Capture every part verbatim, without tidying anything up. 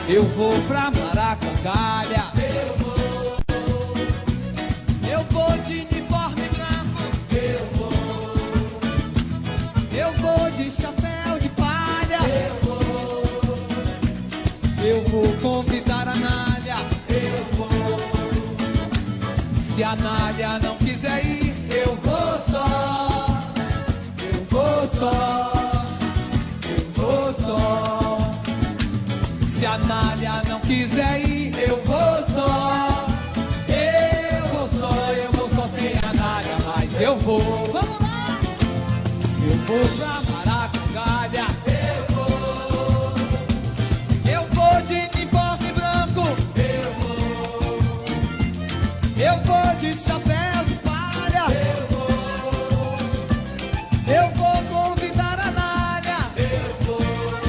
Eu vou pra Maracangalha. Eu vou. Eu vou de uniforme branco. Eu vou. Eu vou de chapéu de palha. Eu vou. Eu vou convidar a Nália. Eu vou. Se a Nália não quiser ir, Eu vou só. Eu vou só. Eu vou só. se a Nália não quiser ir, Eu vou só. Eu vou só. Eu vou só sem a Nália, mas eu vou. Vamos lá! Eu vou pra Maracangalha. eu vou. Eu vou de uniforme branco. Eu vou. Eu vou de chapéu de palha. Eu vou. Eu vou convidar a Nália. Eu vou.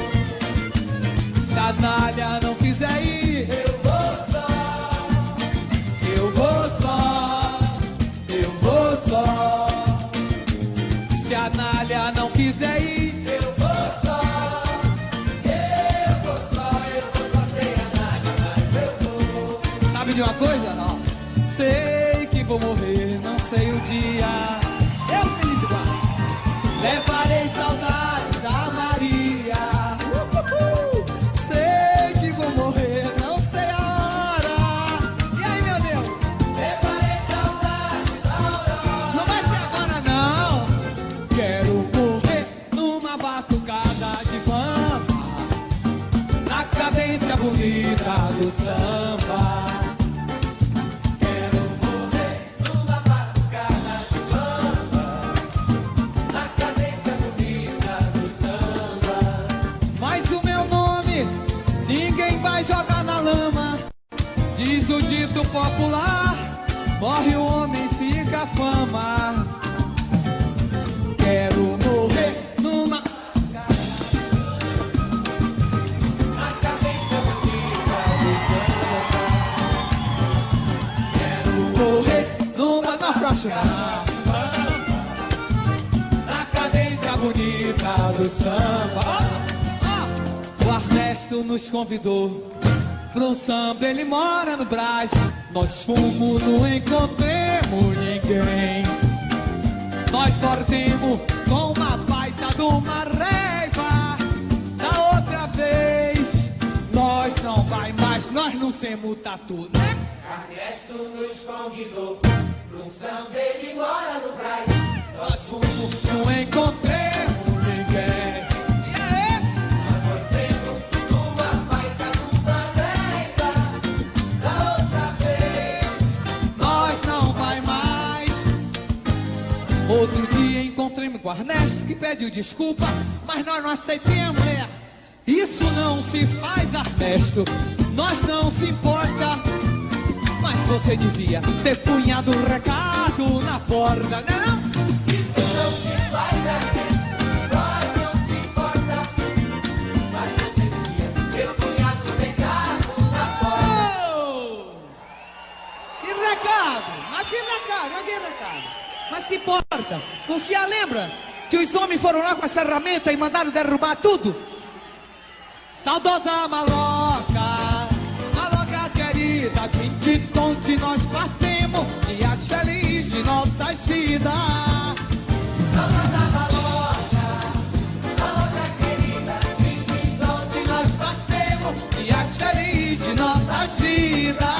Se a Nália não quiser ir, Eu vou só. Eu vou só. Eu vou só. se a Nália não quiser ir, Eu vou só. Eu vou só. Eu vou só sem a Nália, mas eu vou. sabe de uma coisa? Não. Sei que vou morrer, não sei o dia. Deus me livre, guarda. Levarei saudade da Maria. Uhul. Sei que vou morrer, não sei a hora. E aí, meu Deus? Levarei saudade da Aurora. Não vai ser agora, não. Quero morrer numa batucada de bamba, na cadência bonita do samba. Quero morrer numa batucada de bamba, na cadência bonita do samba. Mas o meu nome ninguém vai jogar na lama. Diz o dito popular: morre o homem, fica a fama. Quero morrer numa Na cadência bonita do samba. Quero morrer numa na próxima. na cadência Bonita do samba. Ó, ó. O Ernesto nos convidou pra um samba, ele mora no Brás. Nós fomos, não encontremos ninguém. Nós voltemos com uma baita de uma raiva. Da outra vez, nós não vai mais, nós não semos tatu, né? Ernesto nos convidou pra um samba, ele mora no Brás. Nós fomos, não encontremos ninguém. E aí? Nós voltemos numa baita numa breita. Da outra vez, Nós não vai mais. Outro dia encontrei-me com o Ernesto, que pediu desculpa, mas nós não aceitemos, mulher. Isso não se faz, Ernesto. Nós não se importa. Mas você devia ter punhado um recado na porta, né não? isso não se faz, Ernesto. Nós não se importa. Mas você devia ter punhado o recado na porta. Oh! Que recado? Mas que recado? Mas que recado? Mas que importa? Não se lembra que os homens foram lá com as ferramentas e mandaram derrubar tudo? Saudosa maloca, maloca querida, de onde nós passemos dias felizes de nossas vidas. Saudosa maloca, maloca querida, de onde nós passemos Dias felizes de nossas vidas.